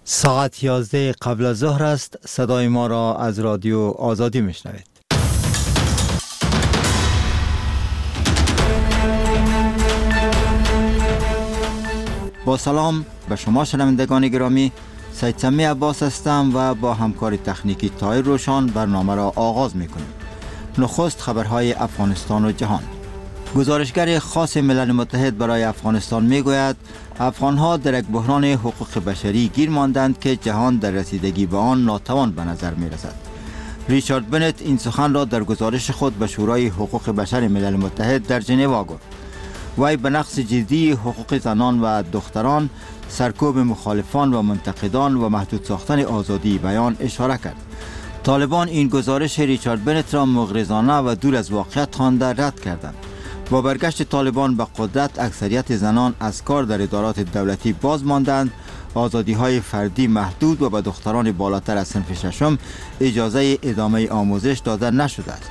ساعت 11 قبل از ظهر است. صدای ما را از رادیو آزادی میشنوید. با سلام به شما شنوندگان گرامی، سید سمی عباس هستم و با همکار تکنیکی طاهر روشان برنامه را آغاز میکنیم. نخست خبرهای افغانستان و جهان. گزارشگر خاص ملل متحد برای افغانستان میگوید افغانها در یک بحران حقوق بشری گیر ماندند که جهان در رسیدگی به آن ناتوان به نظر میرسد. ریچارد بنت این سخن را در گزارش خود به شورای حقوق بشر ملل متحد در ژنو گفت. وی به نقص جدی حقوق زنان و دختران، سرکوب مخالفان و منتقدان و محدود ساختن آزادی بیان اشاره کرد. طالبان این گزارش ریچارد بنت را مغرضانه و دور از واقعیت خوانده رد کردند. با برگشت طالبان به قدرت، اکثریت زنان از کار در ادارات دولتی باز ماندند، آزادی‌های فردی محدود و به دختران بالاتر از صنف ششم اجازه ادامه آموزش داده نشده است.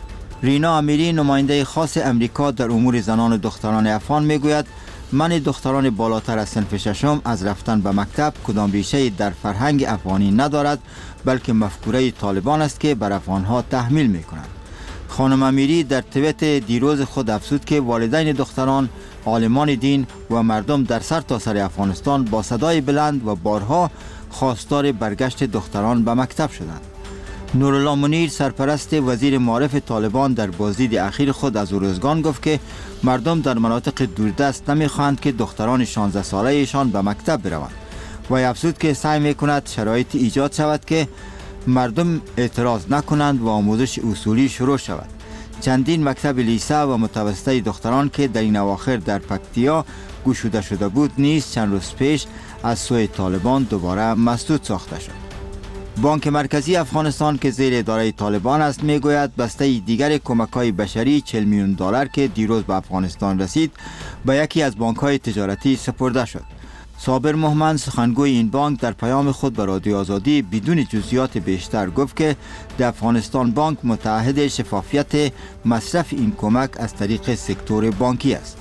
رینا امیری، نماینده خاص امریکا در امور زنان و دختران افغان میگوید منع دختران بالاتر از صنف ششم از رفتن به مکتب کدام ریشه در فرهنگ افغانی ندارد، بلکه مفکوره طالبان است که بر افغانها تحمیل می‌کند. خانم امیری در توییت دیروز خود افزود که والدین دختران، عالمان دین و مردم در سرتاسر افغانستان با صدای بلند و بارها خواستار برگشت دختران به مکتب شدند. نورالله منیر، سرپرست وزیر معارف طالبان، در بازدید اخیر خود از اروزگان گفت که مردم در مناطق دوردست نمیخواهند که دختران 16 ساله ایشان به مکتب بروند و افزود که سعی میکند شرایط ایجاد شود که مردم اعتراض نکنند و آموزش اصولی شروع شود. چندین مکتب لیسه و متوسطه دختران که در این اواخر در پکتیا گشوده شده بود نیز چند روز پیش از سوی طالبان دوباره مسدود ساخته شد. بانک مرکزی افغانستان که زیر اداره طالبان است میگوید بسته دیگر کمک‌های بشری 40 میلیون دلار که دیروز به افغانستان رسید به یکی از بانک‌های تجارتی سپرده شد. صابر محمد، سخنگوی این بانک، در پیام خود به رادیو آزادی بدون جزئیات بیشتر گفت که در افغانستان بانک متعهد شفافیت مصرف این کمک از طریق سکتور بانکی است.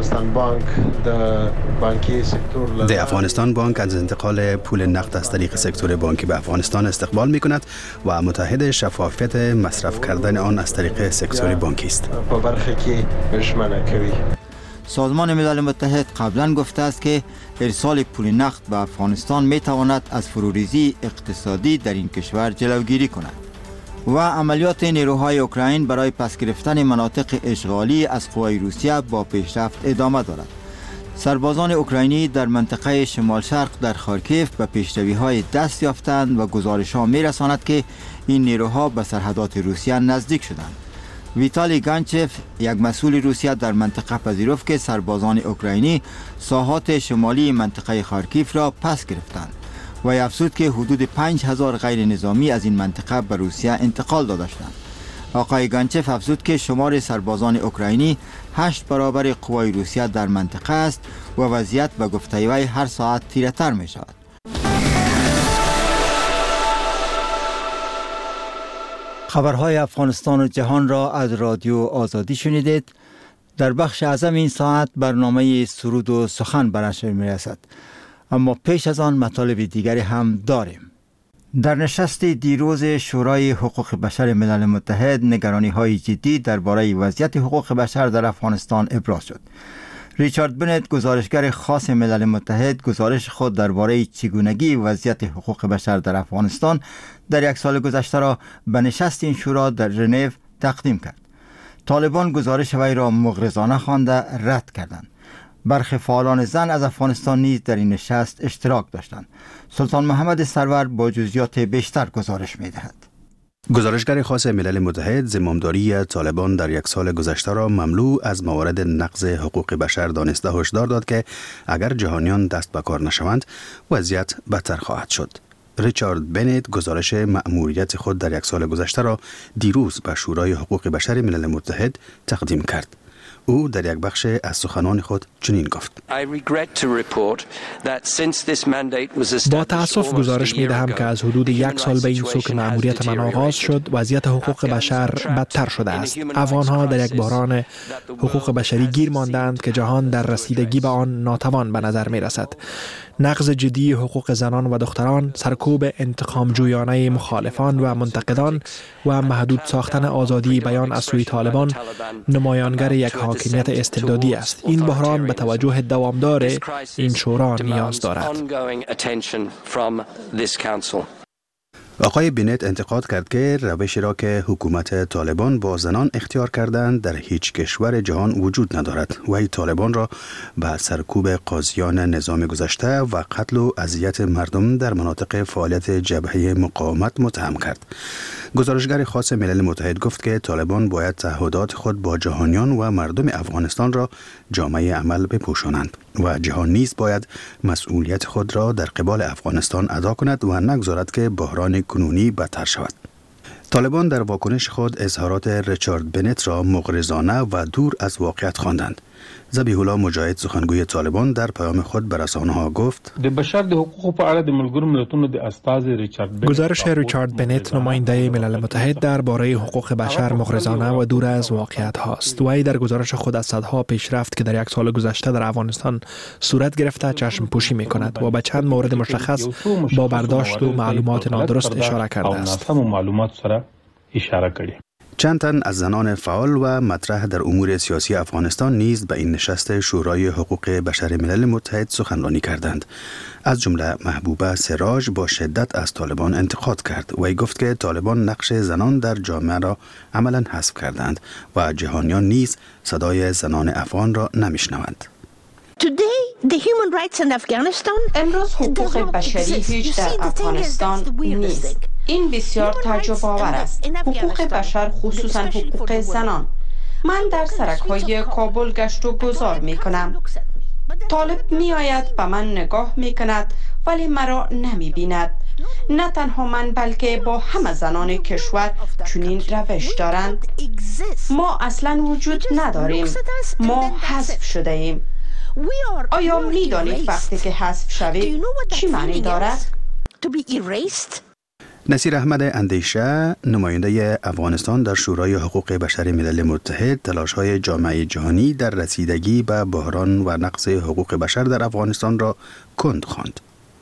د افغانستان بانک از انتقال پول نقد از طریق سکتور بانکی به افغانستان استقبال می کند و متعهد شفافیت مصرف کردن آن از طریق سکتور بانکی است. سازمان ملل متحد قبلا گفته است که ارسال پول نقد به افغانستان می تواند از فروریزی اقتصادی در این کشور جلوگیری کند. و عملیات نیروهای اوکراین برای پس گرفتن مناطق اشغالی از قوای روسیه با پیشرفت ادامه دارد. سربازان اوکراینی در منطقه شمال شرق در خارکیف به پیشروی‌های دست یافتند و گزارش‌ها می‌رساند که این نیروها به سرحدات روسیه نزدیک شدند. ویتالی گانچف، یک مسئول روسیه در منطقه، پذیرفت که سربازان اوکراینی ساحات شمالی منطقه خارکیف را پس گرفتند و افزود که حدود 5000 غیر نظامی از این منطقه به روسیه انتقال داده شدند. آقای گانچف افزود که شمار سربازان اوکراینی 8 برابر قوای روسیه در منطقه است و وضعیت به گفته وی هر ساعت تیره‌تر می شود. خبرهای افغانستان و جهان را از رادیو آزادی شنیدید. در بخش اعظم این ساعت برنامه سرود و سخن به نشر می رسد، اما پیش از آن مطالب دیگری هم داریم. در نشست دیروز شورای حقوق بشر ملل متحد نگرانی‌های جدی درباره وضعیت حقوق بشر در افغانستان ابراز شد. ریچارد بنت، گزارشگر خاص ملل متحد، گزارش خود درباره چگونگی وضعیت حقوق بشر در افغانستان در یک سال گذشته را به نشست این شورا در ژنو تقدیم کرد. طالبان گزارش وی را مغرضانه خوانده رد کردند. برخی فعالان زن از افغانستان نیز در این نشست اشتراک داشتند. سلطان محمد سرور با جزئیات بیشتر گزارش می‌دهد. گزارشگر خاص ملل متحد زمامداری طالبان در یک سال گذشته را مملو از موارد نقض حقوق بشر دانسته هشدار داد که اگر جهانیان دست به کار نشوند وضعیت بدتر خواهد شد. ریچارد بنت گزارش مأموریت خود در یک سال گذشته را دیروز به شورای حقوق بشر ملل متحد تقدیم کرد. او در یک بخش از سخنان خود چنین گفت: با تأسف گزارش می دهم که از حدود یک سال به این سو که مأموریت من آغاز شد، وضعیت حقوق بشر بدتر شده است. افغان‌ها در یک بحران حقوق بشری گیر ماندند که جهان در رسیدگی به آن ناتوان به نظر می رسد. نقض جدی حقوق زنان و دختران، سرکوب انتقام جویانه مخالفان و منتقدان و محدود ساختن آزادی بیان از سوی طالبان نمایانگر یک حاکمیت استبدادی است. این بحران به توجه دوامدار این شورا نیاز دارد. آقای بنت انتقاد کرد که روشی را که حکومت طالبان با زنان اختیار کردند در هیچ کشور جهان وجود ندارد و ای طالبان را به سرکوب قاضیان نظام گذشته و قتل و اذیت مردم در مناطق فعالیت جبهه مقاومت متهم کرد. گزارشگر خاص ملل متحد گفت که طالبان باید تعهدات خود با جهانیان و مردم افغانستان را جامعه عمل بپوشانند و جهان نیز باید مسئولیت خود را در قبال افغانستان ادا کند و نگذارد که بحران کنونی بدتر شود. طالبان در واکنش خود اظهارات ریچارد بنت را مغرضانه و دور از واقعیت خواندند. ذبیح الله مجاهد سخنگوی طالبان در پیام خود به رسانه‌ها گفت: گزارش ریچارد بنت نماینده ملل متحد درباره حقوق بشر مغرضانه و دور از واقعیت هاست. وی در گزارش خود از صدها پیشرفت که در یک سال گذشته در افغانستان صورت گرفته چشم پوشی می کند و به چند مورد مشخص با برداشت و معلومات نادرست اشاره کرده است. چند تن از زنان فعال و مطرح در امور سیاسی افغانستان نیز به این نشست شورای حقوق بشر ملل متحد سخنرانی کردند. از جمله محبوبه سراج با شدت از طالبان انتقاد کرد و ای گفت که طالبان نقش زنان در جامعه را عملاً حذف کردند و جهانیان نیز صدای زنان افغان را نمیشنوند. امروز حقوق بشری هیچ در افغانستان نیست. این بسیار تعجب آور است. حقوق بشر، خصوصا حقوق زنان. من در سرک‌های کابل گشت و گذار می کنم. طالب می آید به من نگاه می کند ولی مرا نمی بیند. نه تنها من بلکه با همه زنان کشور چنین روش دارند. ما اصلا وجود نداریم. ما حذف شده ایم. آیا می دانید وقتی که حذف شوید چی معنی دارد؟ نصیر احمد اندیشه نماینده افغانستان در شورای حقوق بشر ملل متحد تلاش‌های جامعه جهانی در رسیدگی به بحران و نقض حقوق بشر در افغانستان را کند خواند.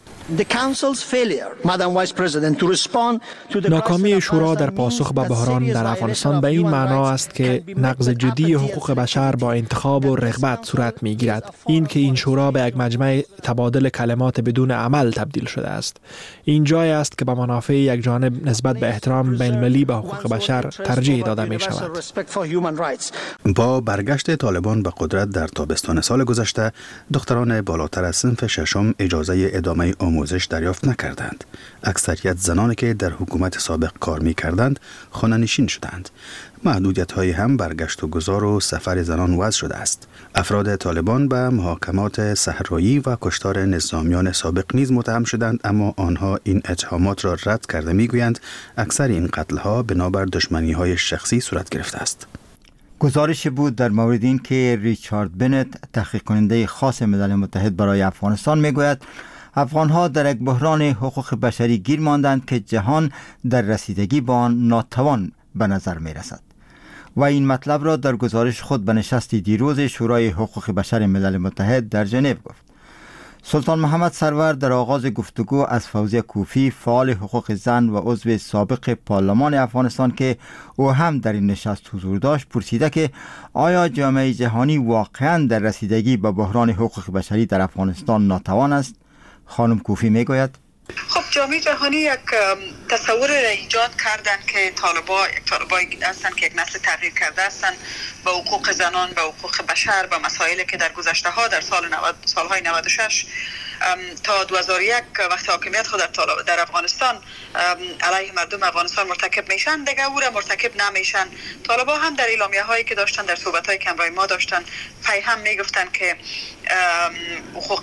ناکامی شورا در پاسخ به بحران در افغانستان به این معنا است که نقض جدی حقوق بشر با انتخاب و رغبت صورت می‌گیرد. این که این شورا به یک مجمع تبادل کلمات بدون عمل تبدیل شده است. این جای است که به منافع یک جانب نسبت به احترام بین‌المللی به حقوق بشر ترجیح داده می‌شود. با برگشت طالبان به قدرت در تابستان سال گذشته، دختران بالاتر از صنف ششم اجازه ادامه آموزش دریافت نکردند. اکثریت زنانی که در حکومت سابق کار می کردند خانه‌نشین شدند. محدودیت‌های هم برگشت و گذار و سفر زنان وضع شده است. افراد طالبان به محاکمات صحرایی و کشتار نظامیان سابق نیز متهم شدند، اما آنها این اتهامات را رد کرده می‌گویند اکثر این قتل‌ها بنابر دشمنی‌های شخصی صورت گرفته است. گزارشی بود در مورد این که ریچارد بنت تحقیق کننده خاص ملل متحد برای افغانستان می‌گوید افغان‌ها در یک بحران حقوق بشری گیر ماندند که جهان در رسیدگی با آن ناتوان به نظر می‌رسد. و این مطلب را در گزارش خود به نشست دیروز شورای حقوق بشر ملل متحد در ژنو گفت. سلطان محمد سرور در آغاز گفتگو از فوزیه کوفی فعال حقوق زن و عضو سابق پارلمان افغانستان که او هم در این نشست حضور داشت پرسیده که آیا جامعه جهانی واقعاً در رسیدگی به بحران حقوق بشری در افغانستان ناتوان است؟ خانم کوفی میگوید خب جامعه جهانی یک تصور را ایجاد کردن که طالبایی هستند که یک نسل تغییر کرده هستند به حقوق زنان، به حقوق بشر، به مسائلی که در گذشته ها در سالهای 96 تا 2001 وقت حاکمیت خود در افغانستان علیه مردم افغانستان مرتکب میشن دیگه او را مرتکب نمیشن. طالبا هم در اعلامیه هایی که داشتن در صحبت های کمرای ما داشتن هم میگفتن که حقوق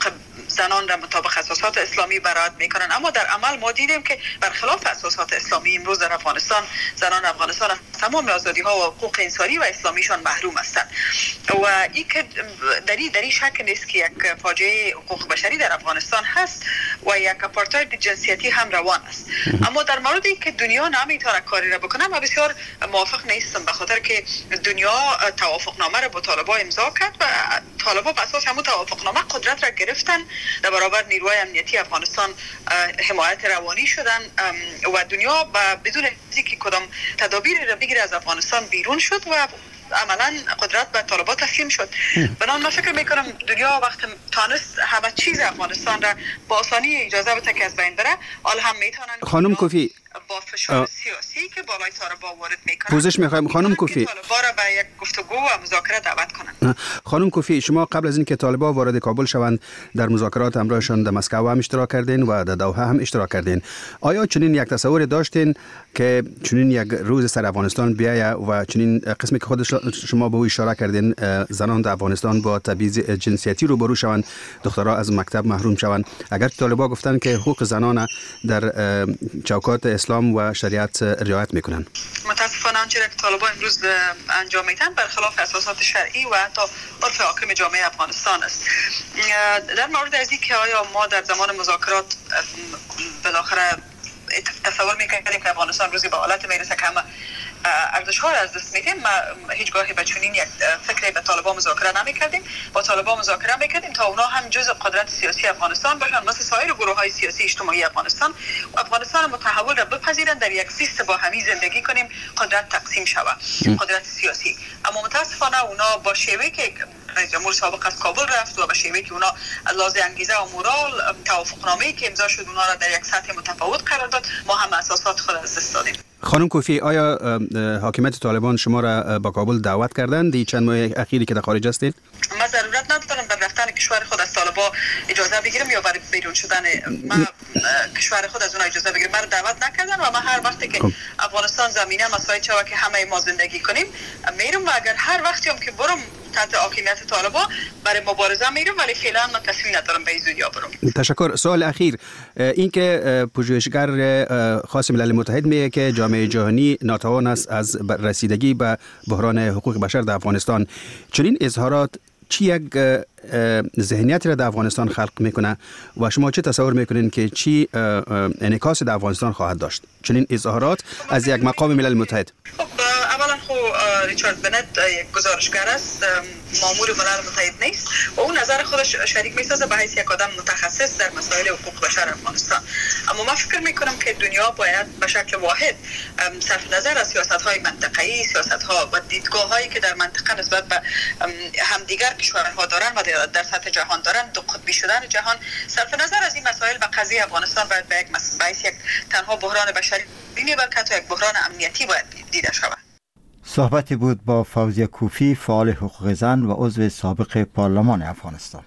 زنان را مطابق اساسات اسلامی برآورد میکنن، اما در عمل ما دیدیم که برخلاف اساسات اسلامی امروز در افغانستان زنان افغانستان از تمام آزادی ها و حقوق انسانی و اسلامیشان محروم هستند و این که در این شک نیست که یک فاجعه حقوق بشری در افغانستان هست و یک آپارتاید جنسیتی هم روان است. اما در موردی که دنیا نمیتونه کاری را بکنه من بسیار موافق نیستم، به خاطر که دنیا توافقنامه را با طالبان امضا کرد و طالبان بر اساس همون توافقنامه قدرت را گرفتن، در برابر نیروهای امنیتی افغانستان حمایت روانی شدن و دنیا بدون اینکه کدام تدابیری را بگیره از افغانستان بیرون شد و عملا قدرت به طالبان تسلیم شد. بنابراین من فکر میکنم دنیا وقت تانست همه چیز افغانستان را با آسانی اجازه بده که از بین بره، حال هم میتونن خانم کوفی با فشار سیاسی که بالای طالبان وارد میکنن پوزش میخوایم خانم کوفی طالبان را به یک گفتگو و مذاکره دعوت کنن. خانم کوفی، شما قبل از اینکه طالبان وارد کابل شوند در مذاکرات همراهشان در مسکو هم اشتراک کردین و در دوحه هم اشتراک کردین. آیا چنین یک تصور داشتین که چنین یک روز سر افغانستان بیایه و چنین قسمی که خود شما به او اشاره کردین زنان در افغانستان با تبعیض جنسیتی روبرو شوند، دخترها از مکتب محروم شوند؟ اگر طالبان گفتن که حقوق زنان در چوکات اسلام و شریعت رعایت میکنن، متاسفانه آنچه که طالبان امروز انجام میدن برخلاف اساسات شرعی و حتی عرف حاکم جامعه افغانستان است. در مورد از اینکه آیا ما در زمان مذاکرات بالاخره تصور میکنیم که افغانستان روزی به حالت میرسه که همه ارزش ها را از دست میدیم، ما هیچگاهی به چنین یک فکری به طالبان مذاکره نمیکردیم. با طالبان مذاکره میکردیم تا اونا هم جزء قدرت سیاسی افغانستان باشن مثل سایر گروه های سیاسی اجتماعی افغانستان و افغانستان متحول را بپذیرند، در یک سیستم با همی زندگی کنیم، قدرت تقسیم شود، قدرت سیاسی. اما متاسفانه اونا با شیوهی که رئیس جمهور سابق از کابل رفت و به شیوهی که اونا لازم انگیزه و مورال توافقنامه‌ای که امضا شد اونا را در یک سطح متفاوت قرار داد، ما هم اساسات خود از دست دادیم. خانم کوفی، آیا حاکمیت طالبان شما را با کابل دعوت کردند دی چند ماه اخیری که در خارج هستید؟ من ضرورت ندارم برای رفتن کشور خود از طالبان اجازه بگیرم یا برای بیرون شدن من کشور خود از اون اجازه بگیرم. من دعوت نکردن و من هر وقتی که افغانستان زمینه مساعد شود که همه ما زندگی کنیم میرم و اگر هر وقتی هم که برم تحت حاکمیت طالبان برای مبارزه میرم، ولی فعلا من تصمیم ندارم به این زودیا برم. تشکر. سوال اخیر، این که پژوهشگر خاص ملل متحد میگه که جامعه جهانی ناتوان است از رسیدگی به بحران حقوق بشر در افغانستان، چنین اظهارات چی یک ذهنیت را در افغانستان خلق میکنه و شما چه تصور میکنین که چی انعکاس در افغانستان خواهد داشت چنین اظهارات از یک مقام ملل متحد؟ اولا خو ریچارد بنت یک گزارشگر است، مامور ملل متحد نیست و اون نظر خودش شریک میسازه به حیث یک آدم متخصص در مسائل حقوق بشر افغانستان. اما من فکر میکنم که دنیا باید به شکل واحد صرف نظر از سیاست‌های منطقه‌ای، سیاست‌ها و دیدگاه‌هایی که در منطقه نسبت به همدیگر کشورها دارن و در سطح جهان دارن، دو قطبی شدن جهان، صرف نظر از این مسائل به قضیه افغانستان باید به یک تنها بحران بشری بینی بلکه یک بحران امنیتی باید دیده شود. صحبتی بود با فوزیه کوفی، فعال حقوق زن و عضو سابق پارلمان افغانستان.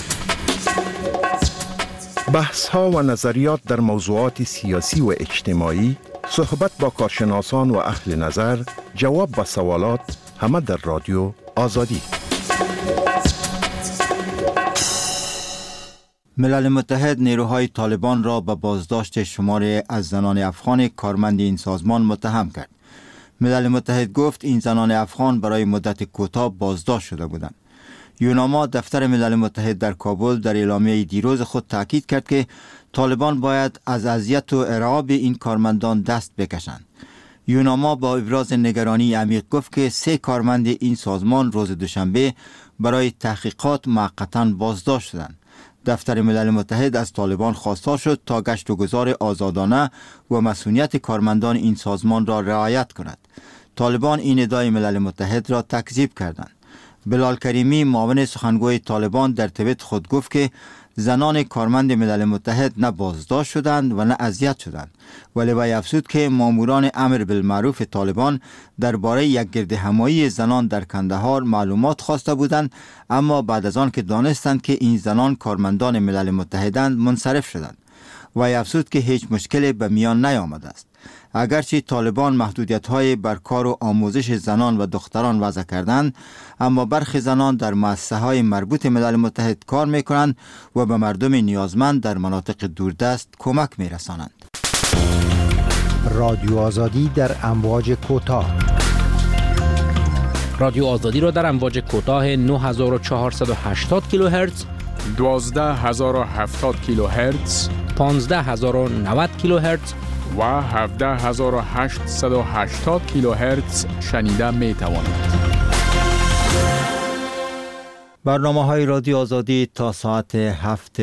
بحث ها و نظریات در موضوعات سیاسی و اجتماعی، صحبت با کارشناسان و اهل نظر، جواب به سوالات، همه در رادیو آزادی. ملل متحد نیروهای طالبان را به بازداشت شماری از زنان افغان کارمند این سازمان متهم کرد. ملل متحد گفت این زنان افغان برای مدت کوتاه بازداشت شده بودند. یوناما دفتر ملل متحد در کابل در اعلامیه دیروز خود تاکید کرد که طالبان باید از اذیت و ارعاب این کارمندان دست بکشند. یوناما با ابراز نگرانی عمیق گفت که 3 کارمند این سازمان روز دوشنبه برای تحقیقات موقتا بازداشت شدند. دفتر ملل متحد از طالبان خواستار شد تا گشت و گذار آزادانه و مسئولیت کارمندان این سازمان را رعایت کند. طالبان این ادعای ملل متحد را تکذیب کردند. بلال کریمی، معاون سخنگوی طالبان، در توییت خود گفت که زنان کارمند ملل متحد نه بازداشت شدند و نه اذیت شدند، ولی وی افزود که ماموران امر بالمعروف طالبان درباره یک گردهمایی زنان در کندهار معلومات خواسته بودند، اما بعد از آن که دانستند که این زنان کارمندان ملل متحدند منصرف شدند. وی افزود که هیچ مشکلی به میان نیامده است. اگرچه طالبان محدودیت‌های بر کار و آموزش زنان و دختران وضع کردند، اما برخی زنان در مؤسسه‌های مربوط ملل متحد کار می‌کنند و به مردم نیازمند در مناطق دوردست کمک می‌رسانند. رادیو آزادی در امواج کوتاه. رادیو آزادی را در امواج کوتاه 9480 کیلوهرتز، 12070 کیلوهرتز، 15090 کیلوهرتز و 17880 کیلوهرتز شنیده می توانید. برنامه‌های رادیو آزادی تا ساعت 7